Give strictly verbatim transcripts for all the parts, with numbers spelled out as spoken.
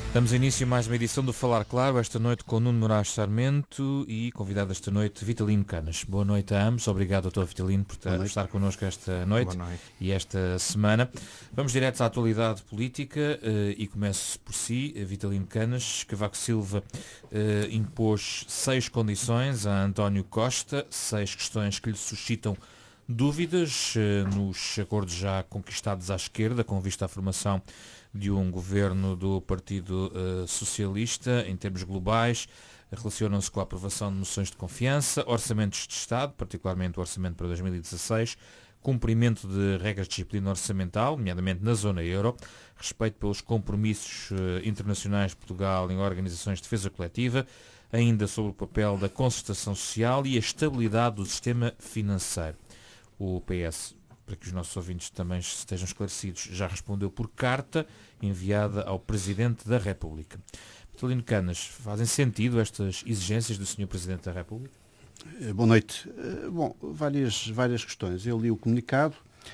Damos início a mais uma edição do Falar Claro, esta noite com Nuno Moraes Sarmento e convidado esta noite Vitalino Canas. Boa noite a ambos, obrigado doutor Vitalino por estar connosco esta noite, noite e esta semana. Vamos direto à atualidade política uh, e começo por si, Vitalino Canas. Cavaco Silva uh, impôs seis condições a António Costa, seis questões que lhe suscitam dúvidas uh, nos acordos já conquistados à esquerda, com vista à formação de um governo do Partido uh, Socialista. Em termos globais, relacionam-se com a aprovação de moções de confiança, orçamentos de Estado, particularmente o orçamento para dois mil e dezasseis, cumprimento de regras de disciplina orçamental, nomeadamente na zona euro, respeito pelos compromissos uh, internacionais de Portugal em organizações de defesa coletiva, ainda sobre o papel da concertação social e a estabilidade do sistema financeiro. O P S, para que os nossos ouvintes também estejam esclarecidos, já respondeu por carta enviada ao Presidente da República. Vitalino Canas, fazem sentido estas exigências do senhor Presidente da República? Boa noite. Bom, várias, várias questões. Eu li o comunicado,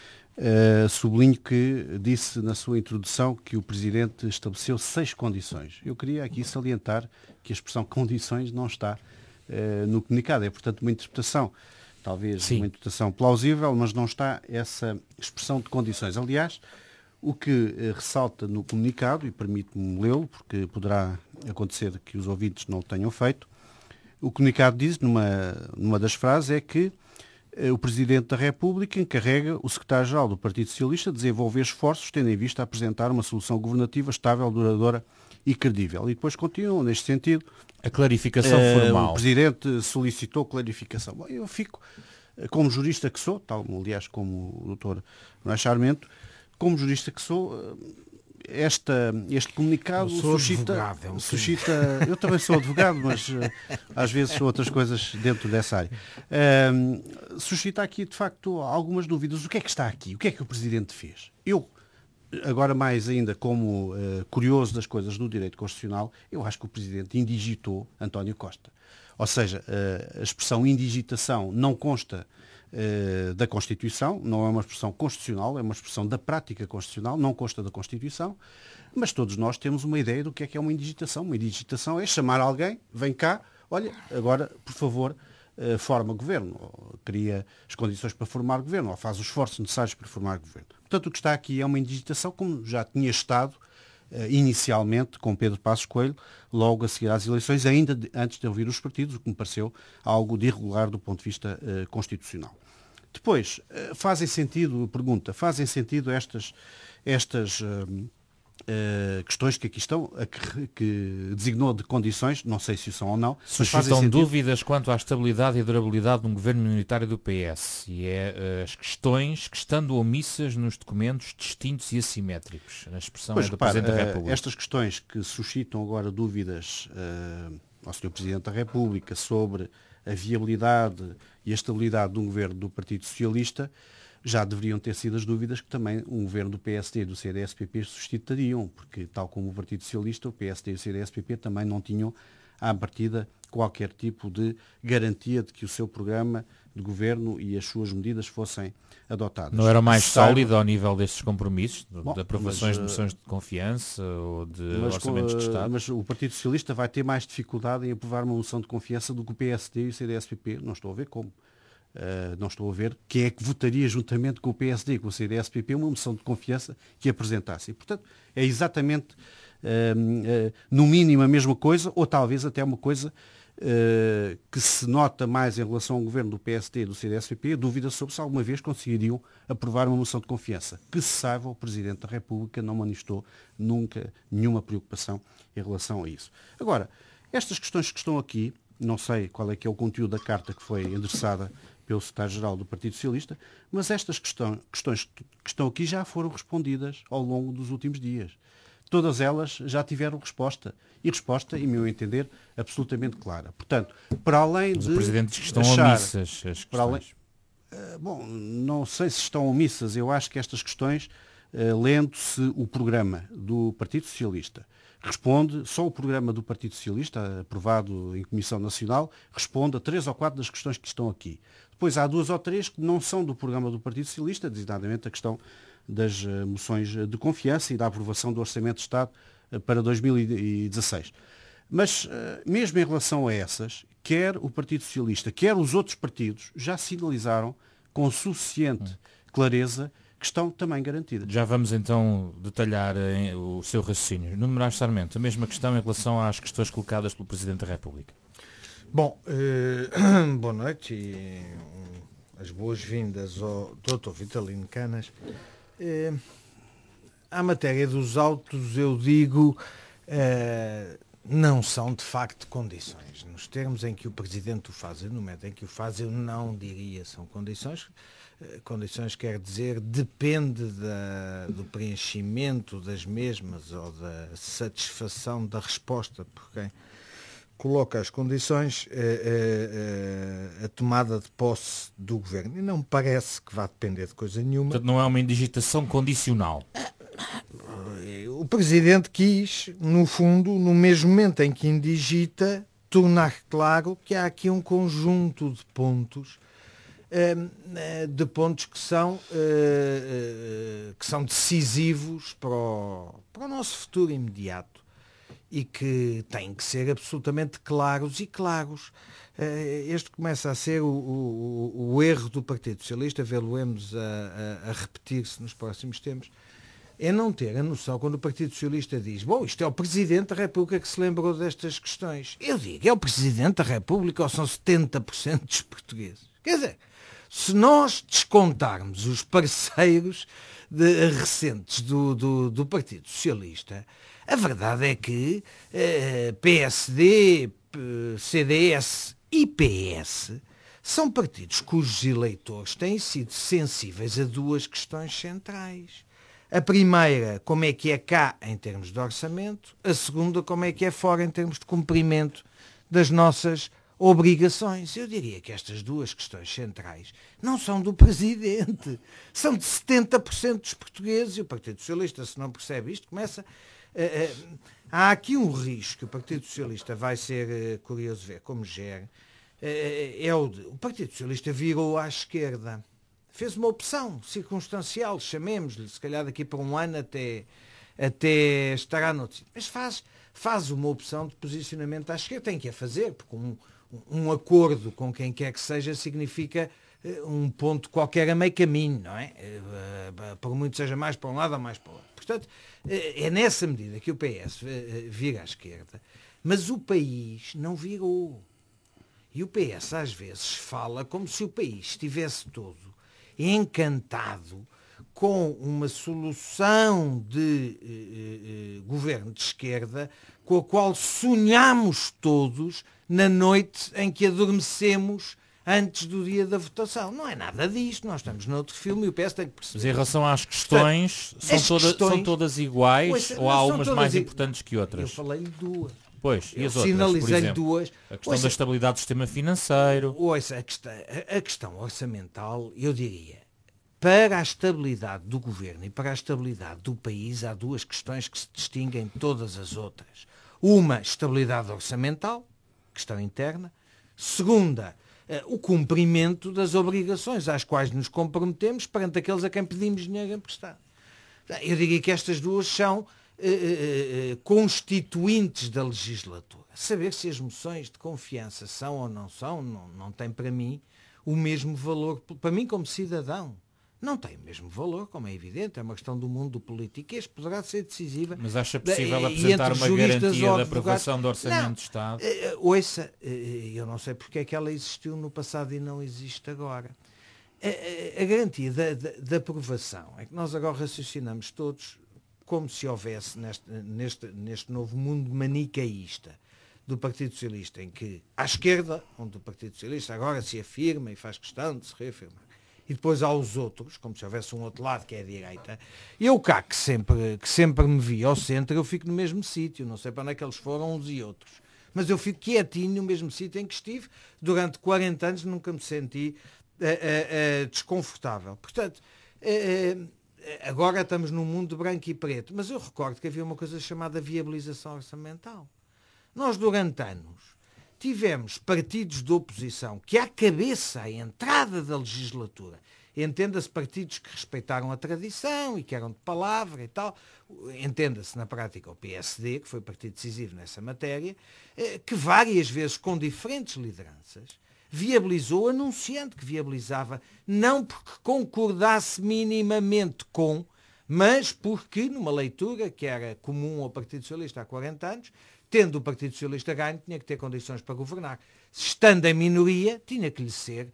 uh, sublinho que disse na sua introdução que o Presidente estabeleceu seis condições. Eu queria aqui salientar que a expressão condições não está uh, no comunicado, é portanto uma interpretação. Talvez Sim. uma interpretação plausível, mas não está essa expressão de condições. Aliás, o que eh, ressalta no comunicado, e permite-me lê-lo, porque poderá acontecer que os ouvintes não o tenham feito, o comunicado diz, numa, numa das frases, é que eh, o Presidente da República encarrega o Secretário-Geral do Partido Socialista de desenvolver esforços tendo em vista a apresentar uma solução governativa estável, duradoura e credível. E depois continuam neste sentido. A clarificação uh, formal. O Presidente solicitou clarificação. Bom, eu fico, como jurista que sou, tal, aliás, como o doutor Moraes Sarmento, como jurista que sou, esta, este comunicado suscita... Advogado, é um suscita eu também sou advogado, mas uh, às vezes são outras coisas dentro dessa área. Uh, suscita aqui, de facto, algumas dúvidas. O que é que está aqui? O que é que o Presidente fez? Eu... Agora, mais ainda, como uh, curioso das coisas do direito constitucional, eu acho que o Presidente indigitou António Costa. Ou seja, uh, a expressão indigitação não consta uh, da Constituição, não é uma expressão constitucional, é uma expressão da prática constitucional, não consta da Constituição, mas todos nós temos uma ideia do que é que é uma indigitação. Uma indigitação é chamar alguém, vem cá, olha, agora, por favor, uh, forma governo, ou cria as condições para formar governo, ou faz os esforços necessários para formar governo. Portanto, o que está aqui é uma indigitação, como já tinha estado uh, inicialmente com Pedro Passos Coelho, logo a seguir às eleições, ainda de, antes de ouvir os partidos, o que me pareceu algo de irregular do ponto de vista uh, constitucional. Depois, uh, fazem sentido, pergunta, fazem sentido estas, estas uh, Uh, questões que aqui estão, uh, que, que designou de condições, não sei se são ou não. Suscitam dúvidas quanto à estabilidade e durabilidade de um governo minoritário do P S. E é uh, as questões que, estando omissas nos documentos distintos e assimétricos. A expressão pois, é do repara, Presidente da uh, República. Estas questões que suscitam agora dúvidas uh, ao senhor Presidente da República sobre a viabilidade e a estabilidade de um governo do Partido Socialista já deveriam ter sido as dúvidas que também um governo do P S D e do C D S P P suscitariam, porque, tal como o Partido Socialista, o P S D e o C D S P P também não tinham, à partida, qualquer tipo de garantia de que o seu programa de governo e as suas medidas fossem adotadas. Não era mais Estava... sólido ao nível destes compromissos, Bom, de aprovações mas, de moções de confiança ou de mas, orçamentos de Estado? Mas o Partido Socialista vai ter mais dificuldade em aprovar uma moção de confiança do que o P S D e o C D S P P. Não estou a ver como. Uh, não estou a ver quem é que votaria juntamente com o P S D e com o C D S P P uma moção de confiança que apresentasse. E, portanto, é exatamente, uh, uh, no mínimo, a mesma coisa, ou talvez até uma coisa uh, que se nota mais em relação ao governo do P S D e do C D S P P, dúvida sobre se alguma vez conseguiriam aprovar uma moção de confiança. Que se saiba, o Presidente da República não manifestou nunca nenhuma preocupação em relação a isso. Agora, estas questões que estão aqui, não sei qual é que é o conteúdo da carta que foi endereçada pelo Secretário-Geral do Partido Socialista, mas estas questão, questões que estão aqui já foram respondidas ao longo dos últimos dias. Todas elas já tiveram resposta. E resposta, em meu entender, absolutamente clara. Portanto, para além mas de... o Presidente diz que estão achar, omissas as questões. Para além, uh, bom, não sei se estão omissas. Eu acho que estas questões, uh, lendo-se o programa do Partido Socialista, responde, só o programa do Partido Socialista, aprovado em Comissão Nacional, responde a três ou quatro das questões que estão aqui. Depois há duas ou três que não são do programa do Partido Socialista, designadamente a questão das uh, moções de confiança e da aprovação do Orçamento de Estado para dois mil e dezasseis. Mas, mesmo em relação a essas, quer o Partido Socialista, quer os outros partidos, já sinalizaram com suficiente clareza que estão também garantidas. Já vamos então detalhar eh, o seu raciocínio. Nuno Moraes Sarmento, a mesma questão em relação às questões colocadas pelo Presidente da República. Bom, eh, boa noite e um, as boas-vindas ao doutor Vitalino Canas. Eh, à matéria dos autos, eu digo, eh, não são de facto condições. Nos termos em que o Presidente o faz, no momento em que o faz, eu não diria são condições. Condições quer dizer, depende da, do preenchimento das mesmas ou da satisfação da resposta por quem coloca as condições, a, a, a tomada de posse do governo. E não me parece que vá depender de coisa nenhuma. Portanto, não é uma indigitação condicional. O Presidente quis, no fundo, no mesmo momento em que indigita, tornar claro que há aqui um conjunto de pontos de pontos que são, que são decisivos para o, para o nosso futuro imediato e que têm que ser absolutamente claros e claros. Este começa a ser o, o, o erro do Partido Socialista, vê-lo-emos a, a, a repetir-se nos próximos tempos, é não ter a noção quando o Partido Socialista diz: bom, isto é o Presidente da República que se lembrou destas questões. Eu digo, é o Presidente da República ou são setenta por cento dos portugueses? Quer dizer, se nós descontarmos os parceiros de, recentes do, do, do Partido Socialista, a verdade é que eh, P S D, C D S e P S são partidos cujos eleitores têm sido sensíveis a duas questões centrais. A primeira, como é que é cá em termos de orçamento. A segunda, como é que é fora em termos de cumprimento das nossas obrigações. Eu diria que estas duas questões centrais não são do Presidente, são de setenta por cento dos portugueses, e o Partido Socialista, se não percebe isto, começa... Uh, uh, há aqui um risco que o Partido Socialista vai ser uh, curioso ver como gera, uh, é o de... O Partido Socialista virou à esquerda, fez uma opção circunstancial, chamemos-lhe, se calhar daqui para um ano até, até estará notícia, mas faz, faz uma opção de posicionamento à esquerda, tem que a fazer, porque um Um acordo com quem quer que seja significa uh, um ponto qualquer a meio caminho, não é? Uh, uh, por muito seja mais para um lado ou mais para o outro. Portanto, uh, é nessa medida que o P S uh, vira à esquerda, mas o país não virou. E o P S às vezes fala como se o país estivesse todo encantado com uma solução de uh, uh, governo de esquerda com a qual sonhamos todos na noite em que adormecemos antes do dia da votação. Não é nada disto, nós estamos noutro filme e o P S tem que perceber. Mas em relação às questões, Portanto, são, toda, questões são todas iguais ouça, ou há umas mais i... importantes que outras? Eu falei-lhe duas. Pois, e eu as outras, por exemplo? duas. A questão ouça, da estabilidade do sistema financeiro. Ouça, a, questão, a, a questão orçamental, eu diria, para a estabilidade do governo e para a estabilidade do país, há duas questões que se distinguem de todas as outras. Uma, estabilidade orçamental, questão interna. Segunda, o cumprimento das obrigações às quais nos comprometemos perante aqueles a quem pedimos dinheiro emprestado. Eu diria que estas duas são eh, eh, constituintes da legislatura. Saber se as moções de confiança são ou não são, não, não tem para mim o mesmo valor, para mim como cidadão. Não tem o mesmo valor, como é evidente, é uma questão do mundo político, e este poderá ser decisiva. Mas acha possível da, apresentar uma garantia da aprovação do Orçamento não, de Estado? Uh, ouça, uh, eu não sei porque é que ela existiu no passado e não existe agora. A, a, a garantia da, da, da aprovação é que nós agora raciocinamos todos como se houvesse neste, neste, neste novo mundo manicaísta do Partido Socialista, em que à esquerda, onde o Partido Socialista agora se afirma e faz questão de se reafirmar, e depois há os outros, como se houvesse um outro lado que é a direita, e eu cá que sempre, que sempre me vi ao centro, eu fico no mesmo sítio, não sei para onde é que eles foram uns e outros, mas eu fico quietinho no mesmo sítio em que estive durante quarenta anos, nunca me senti uh, uh, uh, desconfortável. Portanto, uh, uh, agora estamos num mundo de branco e preto, mas eu recordo que havia uma coisa chamada viabilização orçamental. Nós durante anos tivemos partidos de oposição que, à cabeça, à entrada da legislatura, entenda-se partidos que respeitaram a tradição e que eram de palavra e tal, entenda-se na prática o P S D, que foi o partido decisivo nessa matéria, que várias vezes com diferentes lideranças viabilizou, anunciando que viabilizava, não porque concordasse minimamente com, mas porque, numa leitura que era comum ao Partido Socialista há quarenta anos, tendo o Partido Socialista ganho, tinha que ter condições para governar. Estando em minoria, tinha que lhe ser uh,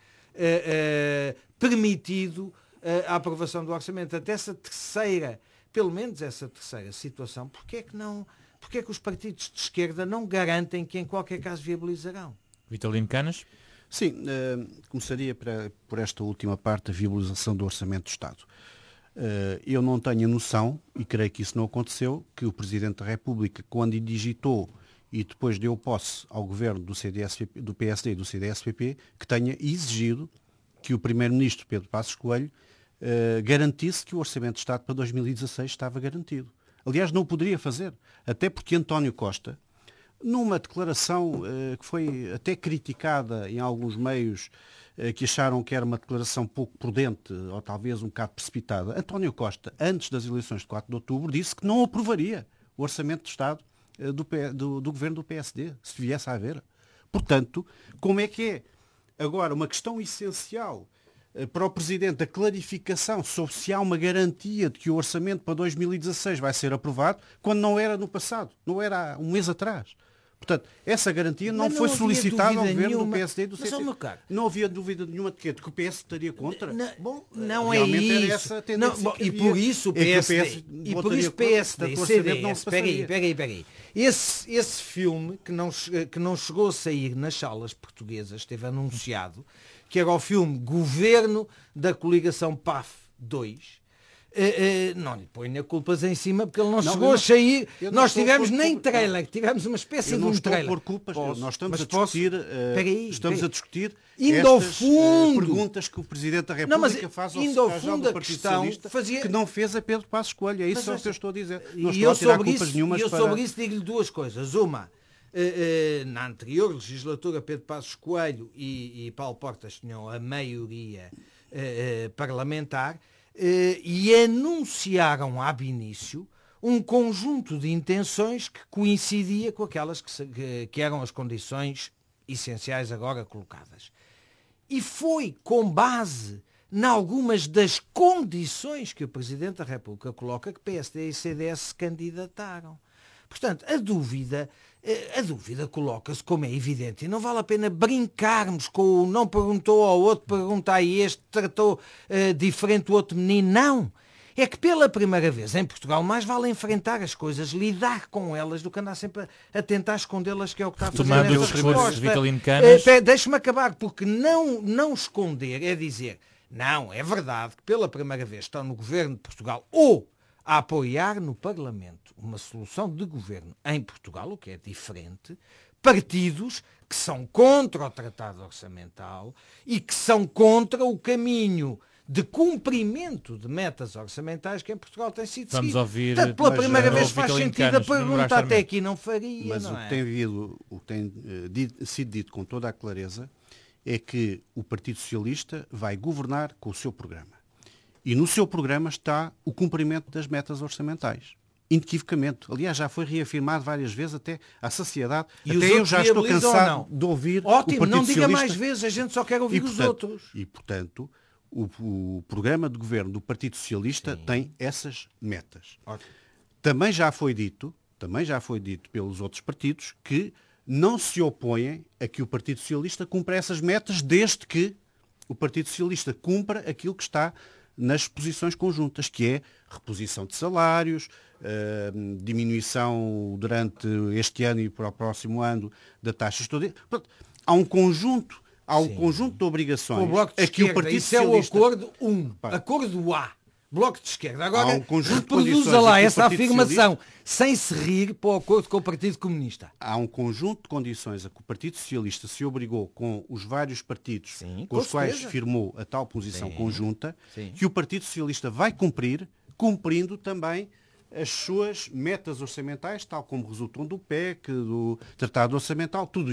uh, permitido uh, a aprovação do orçamento. Até essa terceira, pelo menos essa terceira situação, porque é que não, porque é que os partidos de esquerda não garantem que em qualquer caso viabilizarão? Vitalino Canas? Sim, uh, começaria para, por esta última parte, da viabilização do Orçamento do Estado. Uh, eu não tenho a noção, e creio que isso não aconteceu, que o Presidente da República, quando indigitou e depois deu posse ao governo do, C D S P P, do P S D e do C D S P P, que tenha exigido que o Primeiro-Ministro Pedro Passos Coelho uh, garantisse que o Orçamento do Estado para dois mil e dezasseis estava garantido. Aliás, não o poderia fazer, até porque António Costa, numa declaração uh, que foi até criticada em alguns meios uh, que acharam que era uma declaração pouco prudente ou talvez um bocado precipitada, António Costa, antes das eleições de quatro de outubro, disse que não aprovaria o Orçamento de Estado uh, do, do, do governo do P S D, se viesse a haver. Portanto, como é que é agora uma questão essencial uh, para o Presidente a clarificação sobre se há uma garantia de que o Orçamento para dois mil e dezasseis vai ser aprovado, quando não era no passado, não era há um mês atrás. Portanto, essa garantia não, não foi solicitada ao governo nenhuma, do P S D e do C D S. Não havia dúvida nenhuma de que, de que o P S estaria contra. Não, bom, não é isso. Essa não, bom, e por isso o P S D, é P S D e por isso o P S D e C D S, espera aí, espera aí, espera aí. Esse, esse filme que não, que não chegou a sair nas salas portuguesas, esteve anunciado, que era o filme Governo da Coligação P A F dois, Uh, uh, não lhe ponha culpas em cima porque ele não, não chegou não, a sair. Nós tivemos nem por... trailer, tivemos uma espécie de um trailer. Por culpas, posso, nós estamos a discutir, posso... uh, aí, estamos a discutir indo ao fundo, uh, perguntas que o Presidente da República não, mas, faz ao secretário do Partido Socialista fazia... que não fez a Pedro Passos Coelho. É isso só que eu estou a dizer. Não e eu sobre isso, eu para... sobre isso digo-lhe duas coisas. Uma, uh, uh, na anterior legislatura, Pedro Passos Coelho e, e Paulo Portas tinham a maioria uh, uh, parlamentar. Uh, e anunciaram ab início um conjunto de intenções que coincidia com aquelas que, se, que, que eram as condições essenciais agora colocadas. E foi com base em algumas das condições que o Presidente da República coloca que P S D e C D S se candidataram. Portanto, a dúvida, a dúvida coloca-se, como é evidente, e não vale a pena brincarmos com o não perguntou ao outro, pergunta a este, tratou uh, diferente o outro menino. Não! É que pela primeira vez em Portugal mais vale enfrentar as coisas, lidar com elas, do que andar sempre a, a tentar escondê-las, que é o que está a fazer Tomando nesta resposta. De Vitalino Canas. Uh, Deixe-me acabar, porque não, não esconder é dizer, não, é verdade que pela primeira vez estão no governo de Portugal ou a apoiar no Parlamento uma solução de governo em Portugal, o que é diferente, partidos que são contra o Tratado Orçamental e que são contra o caminho de cumprimento de metas orçamentais que em Portugal tem sido seguido. Vamos ouvir, Portanto, pela primeira uh, vez faz sentido Canas, a pergunta, até aqui não faria. Mas não o é? que tem, havido, o que tem uh, dito, sido dito com toda a clareza é que o Partido Socialista vai governar com o seu programa. E no seu programa está o cumprimento das metas orçamentais. Inequivocamente. Aliás, já foi reafirmado várias vezes até à saciedade. E até eu já estou cansado de ouvir Ótimo, o Partido não diga Socialista. mais vezes, a gente só quer ouvir e, portanto, os outros. E, portanto, o, o programa de governo do Partido Socialista Sim. tem essas metas. Ótimo. Também já foi dito, também já foi dito pelos outros partidos que não se opõem a que o Partido Socialista cumpra essas metas, desde que o Partido Socialista cumpra aquilo que está nas posições conjuntas, que é reposição de salários, uh, diminuição durante este ano e para o próximo ano da taxa estudantil. Portanto, há um conjunto, há um conjunto de obrigações a que o Partido Isso Socialista... é o acordo um, Para. acordo A. Bloco de Esquerda. Agora, um reproduza lá essa afirmação sem se rir para o acordo com o Partido Comunista. Há um conjunto de condições a que o Partido Socialista se obrigou com os vários partidos Sim, com, com os quais firmou a tal posição Sim. conjunta, Sim. que o Partido Socialista vai cumprir, cumprindo também as suas metas orçamentais, tal como resultam do P E C, do Tratado Orçamental, tudo isso.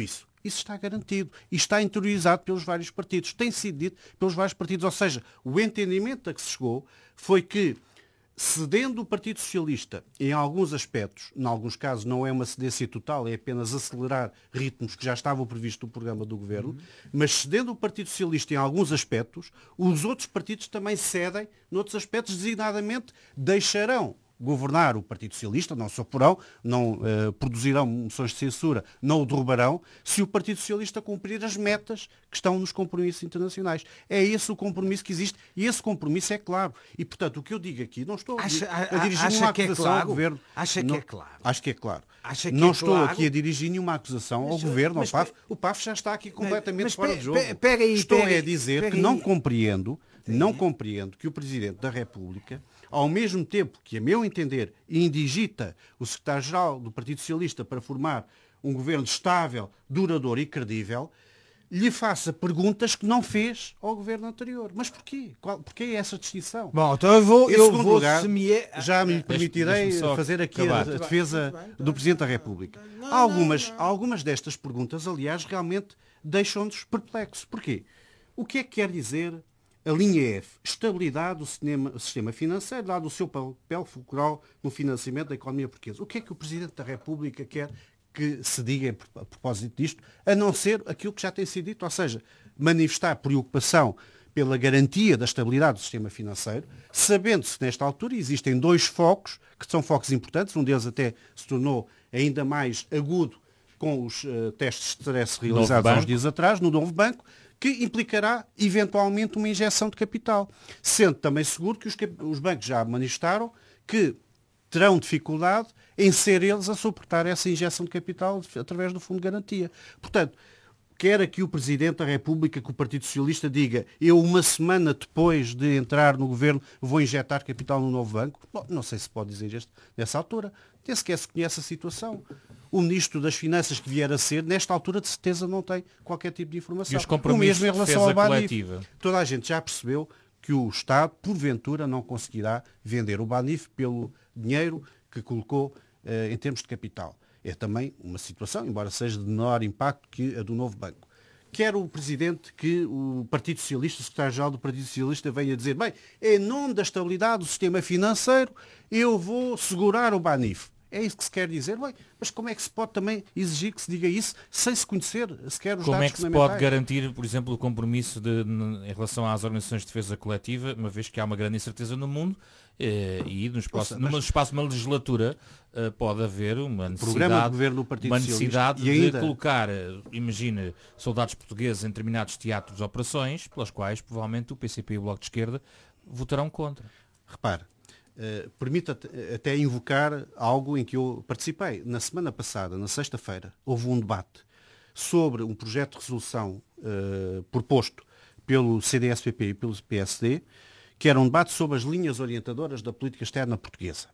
isso está garantido e está interiorizado pelos vários partidos. Tem sido dito pelos vários partidos. Ou seja, o entendimento a que se chegou foi que, cedendo o Partido Socialista em alguns aspectos, em alguns casos não é uma cedência total, é apenas acelerar ritmos que já estavam previstos no programa do Governo, uhum. mas cedendo o Partido Socialista em alguns aspectos, os outros partidos também cedem noutros aspectos, designadamente deixarão governar o Partido Socialista, não se oporão, não uh, produzirão moções de censura, não o derrubarão, se o Partido Socialista cumprir as metas que estão nos compromissos internacionais. É esse o compromisso que existe e esse compromisso é claro. E, portanto, o que eu digo aqui, não estou acha, a, a dirigir acha uma que acusação é claro? ao Governo. Acha não, que é claro? Acho que é claro. Acha que não é estou claro? aqui a dirigir nenhuma acusação ao mas, Governo, mas, ao P A F. O P A F já está aqui completamente mas, fora mas, de jogo. Pera aí, estou pera aí, a dizer pera que aí. não compreendo, não compreendo que o Presidente da República, ao mesmo tempo que, a meu entender, indigita o secretário-geral do Partido Socialista para formar um governo estável, duradouro e credível, lhe faça perguntas que não fez ao governo anterior. Mas porquê? Qual, porquê essa distinção? Bom, então eu vou, em eu segundo vou lugar, semear... já me permitirei deixe-me fazer aqui a, a defesa do Presidente da República. Algumas, algumas destas perguntas, aliás, realmente deixam-nos perplexos. Porquê? O que é que quer dizer a linha F? Estabilidade do sistema, sistema financeiro, dado o seu papel fulcral no financiamento da economia portuguesa. O que é que o Presidente da República quer que se diga a propósito disto, a não ser aquilo que já tem sido dito, ou seja, manifestar preocupação pela garantia da estabilidade do sistema financeiro, sabendo-se que nesta altura existem dois focos, que são focos importantes, um deles até se tornou ainda mais agudo com os uh, testes de stress realizados há uns dias atrás, no novo banco, que implicará eventualmente uma injeção de capital, sendo também seguro que os, os bancos já manifestaram que terão dificuldade em ser eles a suportar essa injeção de capital através do Fundo de Garantia. Portanto, quer aqui o Presidente da República que o Partido Socialista diga eu uma semana depois de entrar no Governo vou injetar capital no novo banco? Bom, não sei se pode dizer isto nessa altura. Nem sequer se conhece a situação. O Ministro das Finanças que vier a ser, nesta altura de certeza não tem qualquer tipo de informação. E os compromissos o mesmo em relação de ao Banif. coletiva. Toda a gente já percebeu que o Estado, porventura, não conseguirá vender o Banif pelo dinheiro que colocou eh, em termos de capital. É também uma situação, embora seja de menor impacto que a do novo banco. Quer o Presidente que o Partido Socialista, o secretário-geral do Partido Socialista, venha dizer, bem, em nome da estabilidade do sistema financeiro, eu vou segurar o Banif. É isso que se quer dizer? Bem, mas como é que se pode também exigir que se diga isso sem se conhecer sequer os como dados é que se pode garantir, por exemplo, o compromisso de, em relação às organizações de defesa coletiva, uma vez que há uma grande incerteza no mundo eh, e nos próximos, Seja, no espaço de uma legislatura eh, pode haver uma necessidade, de, governo do Partido uma necessidade e ainda... de colocar, imagine, soldados portugueses em determinados teatros de operações, pelas quais provavelmente o P C P e o Bloco de Esquerda votarão contra. Repare, Uh, permite até invocar algo em que eu participei. Na semana passada, na sexta-feira, houve um debate sobre um projeto de resolução uh, proposto pelo C D S P P e pelo P S D, que era um debate sobre as linhas orientadoras da política externa portuguesa.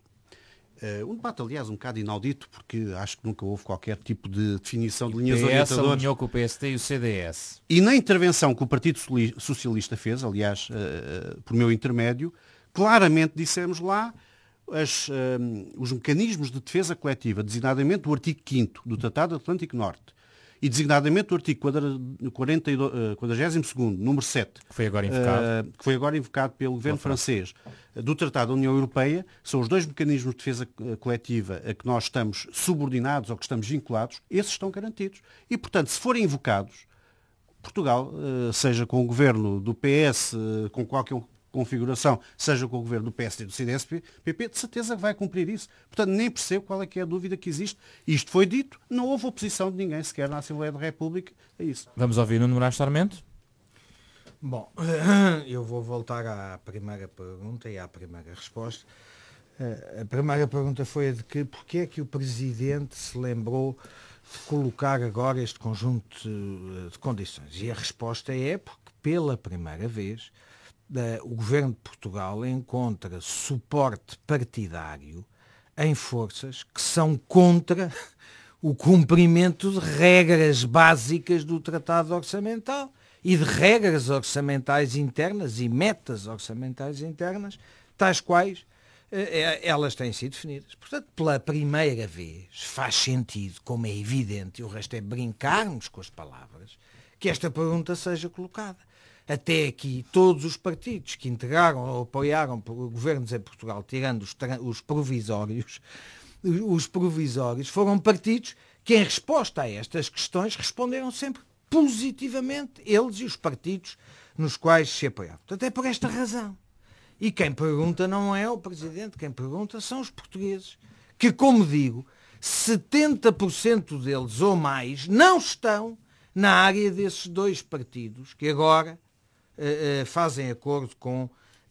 Uh, um debate, aliás, um bocado inaudito, porque acho que nunca houve qualquer tipo de definição de linhas orientadoras. O P S orientadoras. alinhou com o P S D e o C D S. E na intervenção que o Partido Socialista fez, aliás, uh, por meu intermédio, claramente dissemos lá as, um, os mecanismos de defesa coletiva, designadamente o artigo quinto do Tratado Atlântico Norte e designadamente o artigo quadragésimo segundo, número sete, que foi agora invocado, uh, que foi agora invocado pelo governo francês, uh, do Tratado da União Europeia, são os dois mecanismos de defesa coletiva a que nós estamos subordinados ou que estamos vinculados, esses estão garantidos. E, portanto, se forem invocados, Portugal, uh, seja com o governo do P S, uh, com qualquer configuração, seja com o governo do P S D e do C D S P P, de certeza que vai cumprir isso. Portanto, nem percebo qual é que é a dúvida que existe. Isto foi dito, não houve oposição de ninguém sequer na Assembleia da República a isso. Vamos ouvir Nuno Moraes Sarmento? Bom, eu vou voltar à primeira pergunta e à primeira resposta. A primeira pergunta foi a de que porque é que o Presidente se lembrou de colocar agora este conjunto de condições? E a resposta é porque, pela primeira vez, o Governo de Portugal encontra suporte partidário em forças que são contra o cumprimento de regras básicas do Tratado Orçamental e de regras orçamentais internas e metas orçamentais internas, tais quais elas têm sido definidas. Portanto, pela primeira vez, faz sentido, como é evidente, e o resto é brincarmos com as palavras, que esta pergunta seja colocada. Até aqui, todos os partidos que integraram ou apoiaram governos em Portugal, tirando os, os provisórios, os provisórios, foram partidos que, em resposta a estas questões, responderam sempre positivamente, eles e os partidos nos quais se apoiavam. Portanto, é por esta razão. E quem pergunta não é o Presidente, quem pergunta são os portugueses, que, como digo, setenta por cento deles ou mais não estão na área desses dois partidos que agora uh, uh, fazem acordo com uh,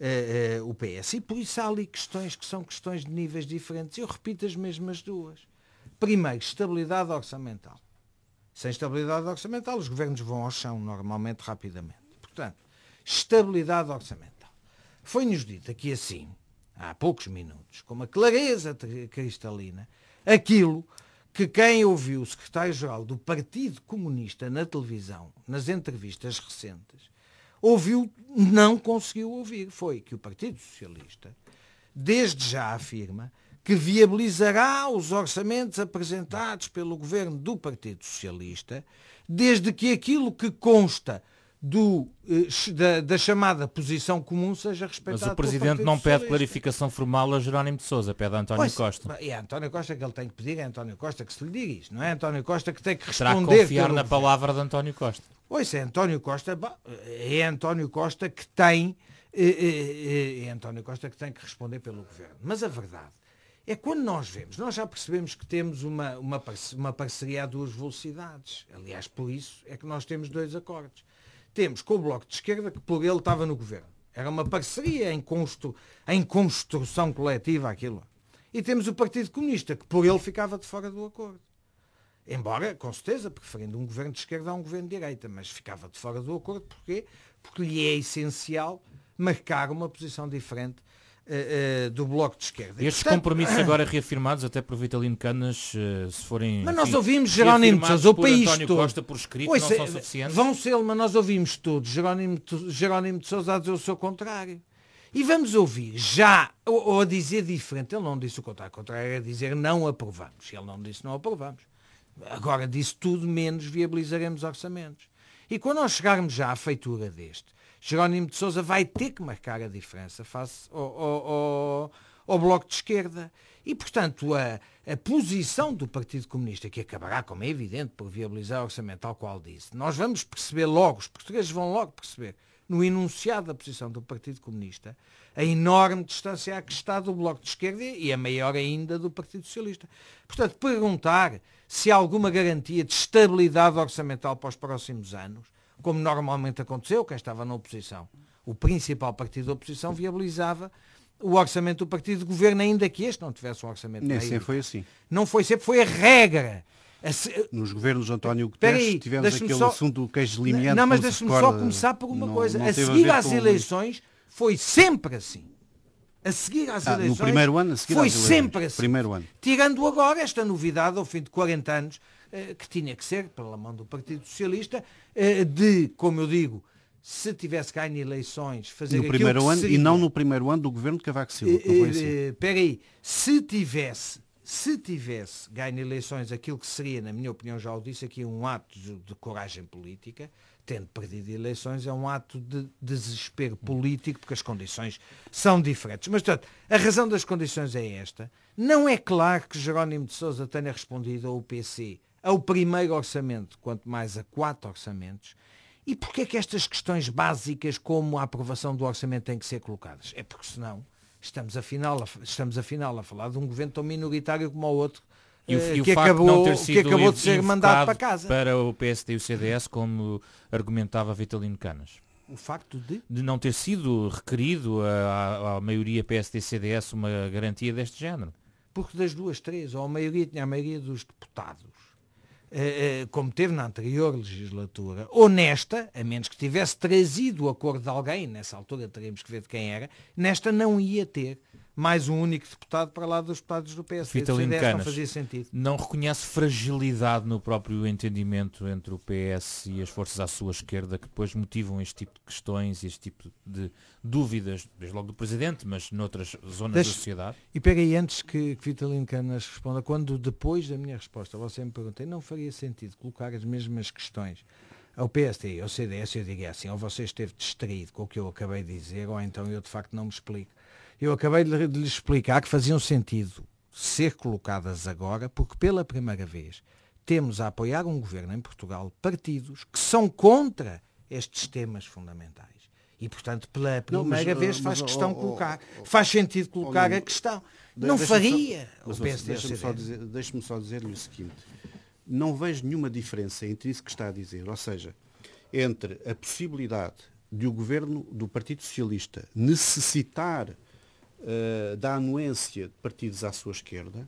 uh, o P S. E por isso há ali questões que são questões de níveis diferentes. Eu repito as mesmas duas. Primeiro, estabilidade orçamental. Sem estabilidade orçamental, os governos vão ao chão normalmente rapidamente. Portanto, estabilidade orçamental. Foi-nos dito aqui assim, há poucos minutos, com uma clareza cristalina, aquilo que quem ouviu o secretário-geral do Partido Comunista na televisão, nas entrevistas recentes, ouviu, não conseguiu ouvir. Foi que o Partido Socialista, desde já afirma, que viabilizará os orçamentos apresentados pelo governo do Partido Socialista, desde que aquilo que consta Do, da, da chamada posição comum seja respeitado. Mas o Presidente não pede clarificação formal a Jerónimo de Sousa, pede a António pois, Costa. É António Costa que ele tem que pedir, é António Costa que se lhe diga isso, não é António Costa que tem que responder. Terá que confiar na palavra de António Costa. Pois é, António Costa, é António Costa que tem, é, é António Costa que tem que responder pelo governo. Mas a verdade é que quando nós vemos, nós já percebemos que temos uma, uma, uma parceria a duas velocidades. Aliás, por isso é que nós temos dois acordos. Temos com o Bloco de Esquerda, que por ele estava no governo. Era uma parceria em, constru... em construção coletiva aquilo. E temos o Partido Comunista, que por ele ficava de fora do acordo. Embora, com certeza, preferindo um governo de esquerda a um governo de direita, mas ficava de fora do acordo. Porquê? Porque lhe é essencial marcar uma posição diferente Uh, uh, do Bloco de Esquerda. Estes portanto, compromissos agora reafirmados até por Vitalino Canas, uh, se forem... Mas nós enfim, ouvimos Jerónimo de Sousa, o país António todo... Costa por escrito, Oi, não se, são suficientes? Vão ser, mas nós ouvimos todos Jerónimo, Jerónimo de Sousa a dizer o seu contrário. E vamos ouvir já, ou, ou a dizer diferente. Ele não disse o contrário. O contrário é dizer não aprovamos. Ele não disse não aprovamos. Agora disse tudo menos viabilizaremos orçamentos. E quando nós chegarmos já à feitura deste, Jerónimo de Sousa vai ter que marcar a diferença face ao, ao, ao, ao Bloco de Esquerda. E, portanto, a, a posição do Partido Comunista, que acabará, como é evidente, por viabilizar o orçamento, tal qual disse, nós vamos perceber logo, os portugueses vão logo perceber, no enunciado da posição do Partido Comunista, a enorme distância a que está do Bloco de Esquerda e a maior ainda do Partido Socialista. Portanto, perguntar se há alguma garantia de estabilidade orçamental para os próximos anos, como normalmente aconteceu, quem estava na oposição, o principal partido da oposição viabilizava o orçamento do partido de governo, ainda que este não tivesse um orçamento. Nem sempre foi assim. Não foi sempre, foi a regra. Nos governos de António Guterres tivemos aquele só... assunto do queijo limiante. Não, mas deixe-me só começar por uma não, coisa. Não a seguir a às com... eleições foi sempre assim. A seguir às ah, eleições no primeiro ano, a seguir foi às sempre assim. Primeiro ano. Tirando agora esta novidade ao fim de quarenta anos, que tinha que ser, pela mão do Partido Socialista, de, como eu digo, se tivesse ganho eleições, fazer no aquilo primeiro que ano seria... E não no primeiro ano do governo de Cavaco Silva. Espera aí, se tivesse, se tivesse ganho eleições, aquilo que seria, na minha opinião, já o disse aqui, um ato de, de coragem política, tendo perdido eleições, é um ato de desespero político, porque as condições são diferentes. Mas, portanto, a razão das condições é esta. Não é claro que Jerónimo de Sousa tenha respondido ao P C ao primeiro orçamento, quanto mais a quatro orçamentos. E porquê é que estas questões básicas, como a aprovação do orçamento, têm que ser colocadas? É porque, senão, estamos afinal a, estamos, afinal, a falar de um governo tão minoritário como o outro, e o, eh, e o que, facto acabou, de não ter sido que acabou de ser mandado para casa. Para o P S D e o C D S, como argumentava Vitalino Canas. O facto de? De não ter sido requerido à, à maioria P S D e C D S uma garantia deste género. Porque das duas, três, ou a maioria tinha a maioria dos deputados, como teve na anterior legislatura, ou nesta, a menos que tivesse trazido o acordo de alguém, nessa altura teríamos que ver de quem era, nesta não ia ter mais um único deputado para lá dos deputados do P S D. Vitalino Canas, não fazia sentido. Não reconhece fragilidade no próprio entendimento entre o P S e as forças à sua esquerda que depois motivam este tipo de questões e este tipo de dúvidas, desde logo do Presidente, mas noutras zonas Deixe... da sociedade? E pega aí antes que, que Vitalino Canas responda, quando depois da minha resposta você me pergunta, não faria sentido colocar as mesmas questões ao P S D, ao C D S, eu diria assim, ou você esteve distraído com o que eu acabei de dizer, ou então eu de facto não me explico. Eu acabei de lhe explicar que faziam sentido ser colocadas agora, porque pela primeira vez temos a apoiar um governo em Portugal partidos que são contra estes temas fundamentais. E, portanto, pela primeira não, mas, vez faz mas, questão de oh, colocar. Oh, faz sentido colocar oh, a questão. Não faria só, o P S D. Deixe-me só, dizer, deixe só dizer-lhe o seguinte. Não vejo nenhuma diferença entre isso que está a dizer. Ou seja, entre a possibilidade de o governo do Partido Socialista necessitar uh, da anuência de partidos à sua esquerda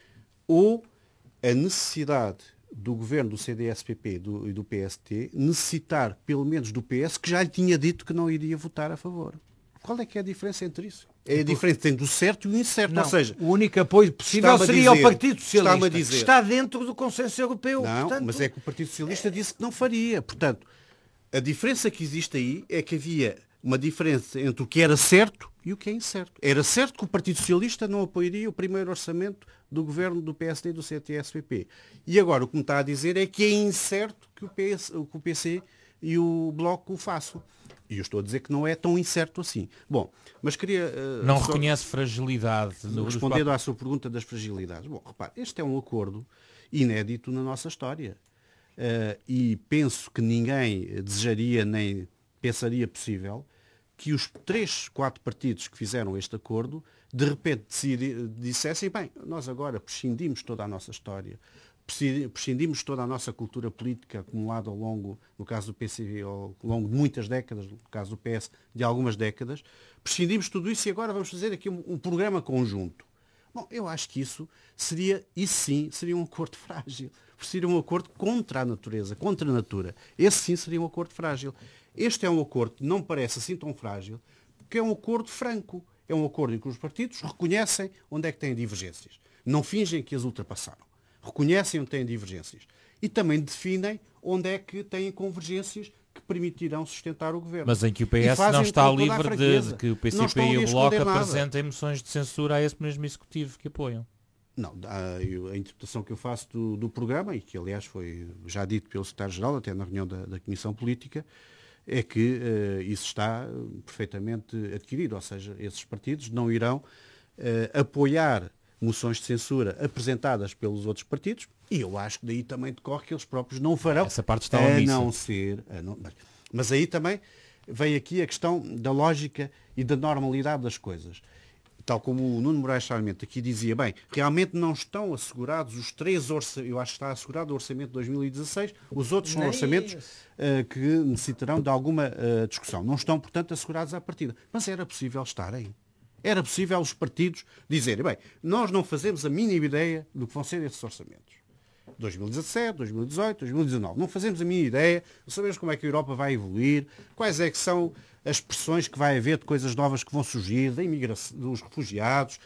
ou a necessidade do governo do C D S P P e do, do P S T necessitar, pelo menos, do P S, que já lhe tinha dito que não iria votar a favor. Qual é que é a diferença entre isso? É a diferença entre o certo e o incerto. Não, ou seja, o único apoio possível seria dizer, o Partido Socialista, dizer, que está dentro do consenso europeu. Não, portanto... mas é que o Partido Socialista disse que não faria. Portanto, a diferença que existe aí é que havia uma diferença entre o que era certo e o que é incerto. Era certo que o Partido Socialista não apoiaria o primeiro orçamento do governo do P S D e do C D S P P. E agora o que me está a dizer é que é incerto que o, P S, que o P C e o Bloco o façam. E eu estou a dizer que não é tão incerto assim. Bom, mas queria... Uh, não só reconhece fragilidade. No respondendo à sua pergunta das fragilidades. Bom, repare, este é um acordo inédito na nossa história. Uh, e penso que ninguém desejaria nem pensaria possível que os três, quatro partidos que fizeram este acordo de repente dissessem, bem, nós agora prescindimos toda a nossa história, prescindimos toda a nossa cultura política acumulada ao longo, no caso do P C V, ao longo de muitas décadas, no caso do P S, de algumas décadas, prescindimos tudo isso e agora vamos fazer aqui um, um programa conjunto. Bom, eu acho que isso seria, isso sim, seria um acordo frágil. Seria um acordo contra a natureza, contra a natura. Esse sim seria um acordo frágil. Este é um acordo que não parece assim tão frágil, porque é um acordo franco. É um acordo em que os partidos reconhecem onde é que têm divergências. Não fingem que as ultrapassaram. Reconhecem onde têm divergências. E também definem onde é que têm convergências que permitirão sustentar o governo. Mas em que o P S não está livre de, de que o P C P e o Bloco apresentem moções de censura a esse mesmo executivo que apoiam. Não, a, a interpretação que eu faço do, do programa, e que aliás foi já dito pelo secretário-geral, até na reunião da, da Comissão Política, é que uh, isso está perfeitamente adquirido, ou seja, esses partidos não irão uh, apoiar moções de censura apresentadas pelos outros partidos, e eu acho que daí também decorre que eles próprios não farão. Essa parte está a não ser... A não, mas, mas aí também vem aqui a questão da lógica e da normalidade das coisas. Tal como o Nuno Moraes Sarmento aqui dizia, bem, realmente não estão assegurados os três orçamentos, eu acho que está assegurado o orçamento de dois mil e dezasseis, os outros são orçamentos uh, que necessitarão de alguma uh, discussão. Não estão, portanto, assegurados à partida. Mas era possível estarem. Era possível os partidos dizerem, bem, nós não fazemos a mínima ideia do que vão ser esses orçamentos. dois mil e dezassete, dois mil e dezoito, dois mil e dezanove. Não fazemos a mínima ideia, não sabemos como é que a Europa vai evoluir, quais é que são as pressões que vai haver de coisas novas que vão surgir, da imigração, dos refugiados,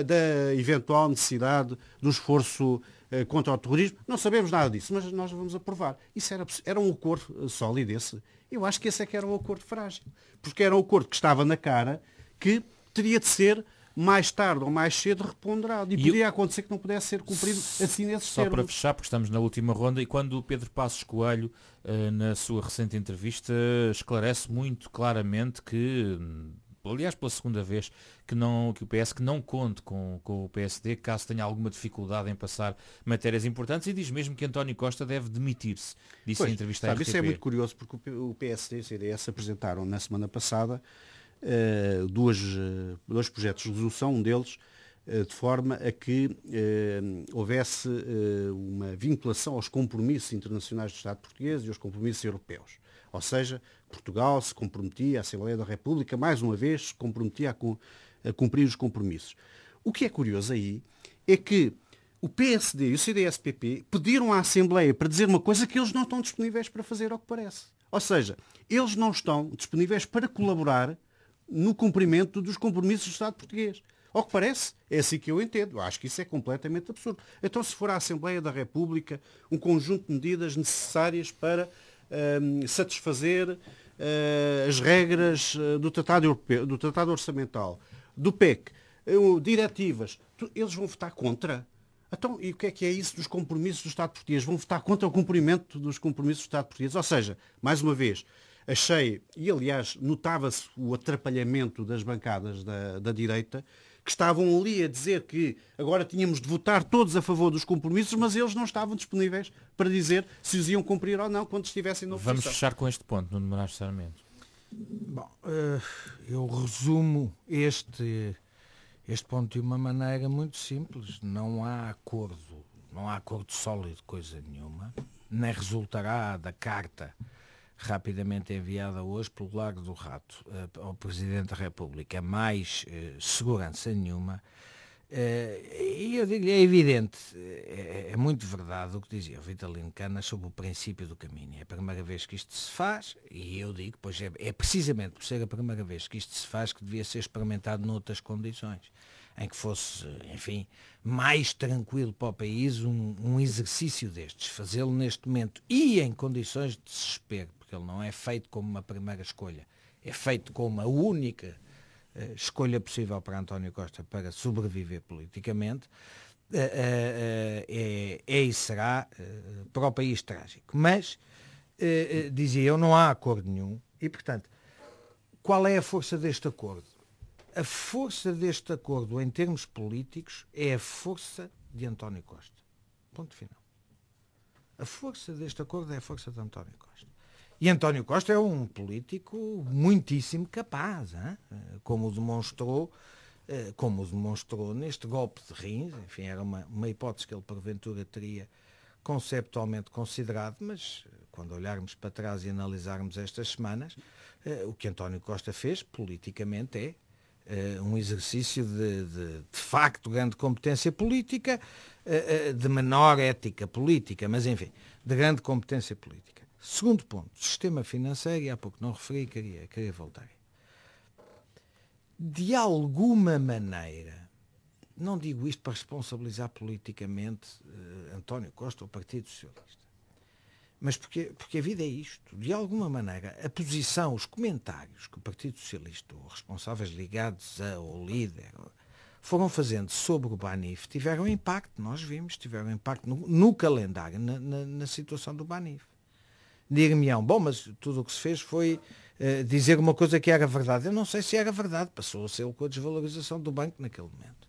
da eventual necessidade do esforço contra o terrorismo. Não sabemos nada disso, mas nós vamos aprovar. Isso era, era um acordo sólido esse. Eu acho que esse é que era um acordo frágil. Porque era um acordo que estava na cara que teria de ser mais tarde ou mais cedo reponderado. E, e podia eu... acontecer que não pudesse ser cumprido assim nesses Só termos. Para fechar, porque estamos na última ronda, e quando o Pedro Passos Coelho, na sua recente entrevista, esclarece muito claramente que, aliás pela segunda vez, que, não, que o P S que não conte com, com o P S D caso tenha alguma dificuldade em passar matérias importantes, e diz mesmo que António Costa deve demitir-se. Disse pois, em entrevista sabe, à R T P. Isso é muito curioso, porque o P S D e o C D S apresentaram na semana passada Uh, duas, uh, dois projetos de resolução, um deles uh, de forma a que uh, houvesse uh, uma vinculação aos compromissos internacionais do Estado português e aos compromissos europeus. Ou seja, Portugal se comprometia, a Assembleia da República, mais uma vez, se comprometia a, com, a cumprir os compromissos. O que é curioso aí é que o P S D e o C D S P P pediram à Assembleia para dizer uma coisa que eles não estão disponíveis para fazer, ao que parece. Ou seja, eles não estão disponíveis para colaborar no cumprimento dos compromissos do Estado português. Ao que parece, é assim que eu entendo. Eu acho que isso é completamente absurdo. Então, se for à Assembleia da República um conjunto de medidas necessárias para um, satisfazer uh, as regras uh, do, Tratado Europeu, do Tratado Orçamental, do P E C, uh, diretivas, tu, eles vão votar contra? Então, e o que é que é isso dos compromissos do Estado português? Vão votar contra o cumprimento dos compromissos do Estado português? Ou seja, mais uma vez, achei, e aliás notava-se o atrapalhamento das bancadas da, da direita, que estavam ali a dizer que agora tínhamos de votar todos a favor dos compromissos, mas eles não estavam disponíveis para dizer se os iam cumprir ou não quando estivessem na oposição. Vamos fechar com este ponto, Nuno Moraes Sarmento. Bom, eu resumo este, este ponto de uma maneira muito simples. Não há acordo, não há acordo sólido, coisa nenhuma, nem resultará da carta rapidamente enviada hoje pelo Largo do Rato uh, ao Presidente da República, mais uh, segurança nenhuma. Uh, e eu digo, é evidente, é, é muito verdade o que dizia o Vitalino Canas sobre o princípio do caminho. É a primeira vez que isto se faz, e eu digo, pois é, é precisamente por ser a primeira vez que isto se faz que devia ser experimentado noutras condições, em que fosse, enfim, mais tranquilo para o país um, um exercício destes, fazê-lo neste momento e em condições de desespero, porque ele não é feito como uma primeira escolha, é feito como a única uh, escolha possível para António Costa para sobreviver politicamente, uh, uh, uh, é, é e será uh, para o país trágico. Mas, uh, uh, dizia eu, não há acordo nenhum e, portanto, qual é a força deste acordo? A força deste acordo em termos políticos é a força de António Costa. Ponto final. A força deste acordo é a força de António Costa. E António Costa é um político muitíssimo capaz, hein? como demonstrou, como demonstrou neste golpe de rins. Enfim, era uma, uma hipótese que ele porventura teria conceptualmente considerado, mas quando olharmos para trás e analisarmos estas semanas, o que António Costa fez politicamente é Uh, um exercício de, de, de facto grande competência política, uh, uh, de menor ética política, mas enfim, de grande competência política. Segundo ponto, sistema financeiro, e há pouco não referi, queria, queria voltar. De alguma maneira, não digo isto para responsabilizar politicamente uh, António Costa ou o Partido Socialista, mas porque, porque a vida é isto. De alguma maneira, a posição, os comentários que o Partido Socialista, ou responsáveis ligados ao líder, foram fazendo sobre o Banif, tiveram impacto, nós vimos, tiveram impacto no, no calendário, na, na, na situação do Banif. Dir-me-ão, bom, mas tudo o que se fez foi uh, dizer uma coisa que era verdade. Eu não sei se era verdade, passou a ser com a desvalorização do banco naquele momento.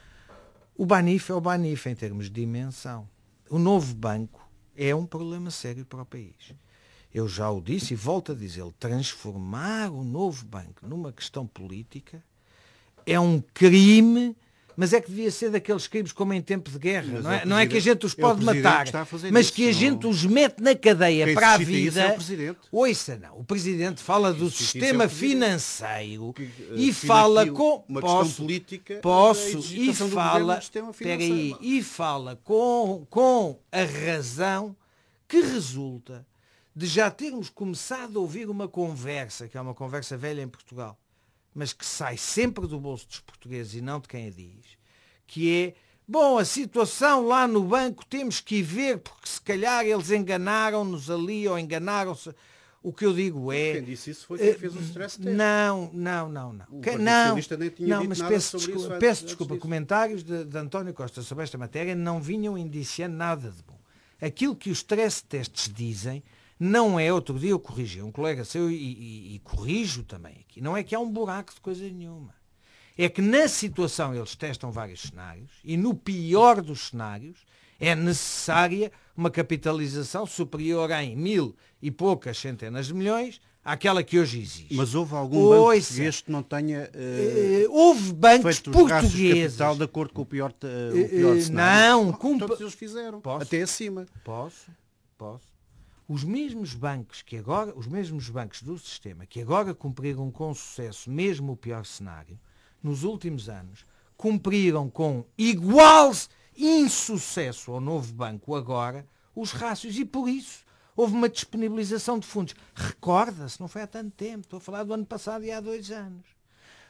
O Banif é o Banif em termos de dimensão. O novo banco é um problema sério para o país. Eu já o disse e volto a dizê-lo, transformar o novo banco numa questão política é um crime, mas é que devia ser daqueles crimes como em tempo de guerra. Não é, não é que a gente os pode matar, que mas isso, que a gente não... os mete na cadeia Quem para a vida. É o Presidente. Ouça, não. O Presidente fala Quem do sistema é financeiro que, uh, e fala com... Uma posso, questão política posso, e fala, peraí, e fala com, com a razão que resulta de já termos começado a ouvir uma conversa, que é uma conversa velha em Portugal, mas que sai sempre do bolso dos portugueses e não de quem a diz, que é, bom, a situação lá no banco temos que ir ver, porque se calhar eles enganaram-nos ali ou enganaram-se. O que eu digo é... Quem disse isso foi quem fez o stress test. Não, não, não, não. O que, não, nem tinha não, dito mas nada peço sobre desculpa, isso peço antes, desculpa antes comentários de, de António Costa sobre esta matéria não vinham indiciando nada de bom. Aquilo que os stress tests dizem não é, outro dia eu corrigi um colega seu e, e, e corrijo também aqui, não é que há um buraco de coisa nenhuma. É que na situação eles testam vários cenários e no pior dos cenários é necessária uma capitalização superior em mil e poucas centenas de milhões àquela que hoje existe. Mas houve algum Ouça, banco português que não tenha uh, uh, houve bancos feito portugueses de capital de acordo com o pior, uh, o pior uh, cenário? Não, com... todos eles fizeram, posso? até acima. Posso, posso. Os mesmos bancos que agora, os mesmos bancos do sistema que agora cumpriram com sucesso mesmo o pior cenário, nos últimos anos, cumpriram com igual insucesso ao novo banco agora os rácios e por isso houve uma disponibilização de fundos. Recorda-se, não foi há tanto tempo, estou a falar do ano passado e há dois anos.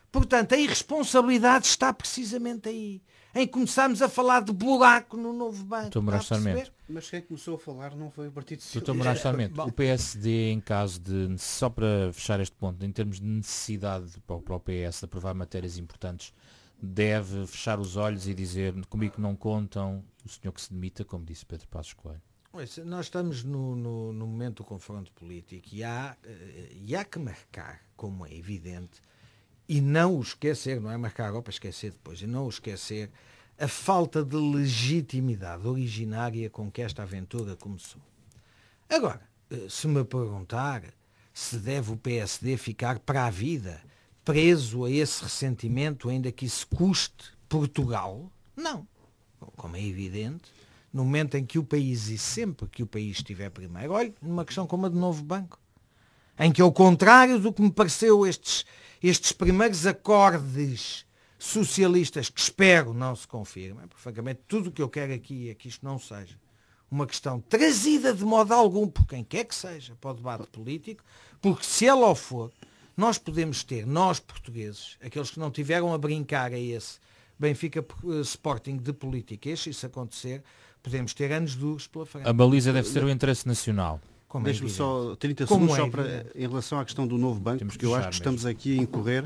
Portanto, a irresponsabilidade está precisamente aí, em começarmos a falar de buraco no novo banco. Mas quem começou a falar não foi o Partido Socialista. doutor Moraes Sarmento, o P S D, em caso de, só para fechar este ponto, em termos de necessidade para o P S de aprovar matérias importantes, deve fechar os olhos e dizer comigo não contam, o senhor que se demita, como disse Pedro Passos Coelho? Nós estamos no, no, no momento do confronto político e há, e há que marcar, como é evidente, e não o esquecer, não é marcar agora para esquecer depois, e não o esquecer, a falta de legitimidade originária com que esta aventura começou. Agora, se me perguntar se deve o P S D ficar para a vida preso a esse ressentimento, ainda que isso custe Portugal, não. Como é evidente, no momento em que o país, e sempre que o país estiver primeiro, olhe, numa questão como a do novo banco, em que, ao contrário do que me pareceu estes, estes primeiros acordes socialistas, que espero não se confirmem, porque francamente tudo o que eu quero aqui é que isto não seja uma questão trazida de modo algum por quem quer que seja para o debate político, porque se ela o for, nós podemos ter, nós portugueses, aqueles que não tiveram a brincar a esse Benfica Sporting de política, se isso acontecer, podemos ter anos duros pela frente. A baliza deve ser o interesse nacional. Deixe-me só trinta segundos é só para, em relação à questão do novo banco, porque eu acho que estamos mesmo aqui a incorrer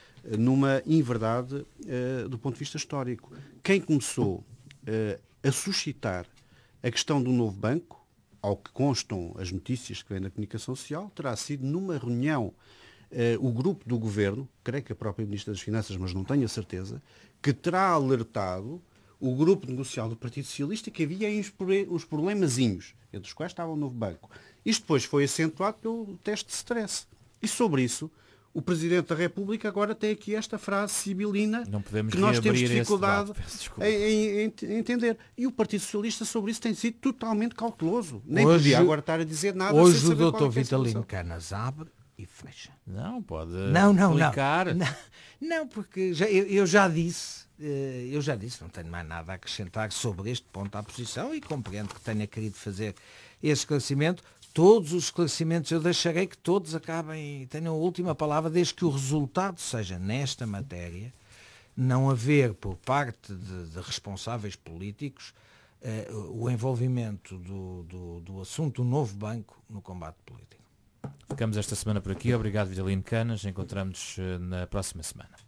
numa inverdade uh, do ponto de vista histórico. Quem começou uh, a suscitar a questão do novo banco, ao que constam as notícias que vêm na comunicação social, terá sido numa reunião uh, o grupo do governo, creio que a própria Ministra das Finanças, mas não tenho a certeza, que terá alertado o grupo negocial do Partido Socialista que havia uns problemazinhos, entre os quais estava o novo banco. Isto depois foi acentuado pelo teste de stress. E sobre isso, o Presidente da República agora tem aqui esta frase sibilina que nós temos dificuldade em, em, em entender. E o Partido Socialista sobre isso tem sido totalmente cauteloso. Nem hoje, podia agora estar a dizer nada. Hoje sem o doutor Vitalino Canas abre e fecha. Não, pode não, não, explicar. Não, não, não porque já, eu, eu já disse, eu já disse, não tenho mais nada a acrescentar sobre este ponto à posição e compreendo que tenha querido fazer esse esclarecimento. Todos os esclarecimentos eu deixarei que todos acabem e tenham a última palavra, desde que o resultado seja, nesta matéria, não haver por parte de, de responsáveis políticos eh, o envolvimento do, do, do assunto do novo banco no combate político. Ficamos esta semana por aqui. Obrigado, Vitalino Canas. Encontramos-nos na próxima semana.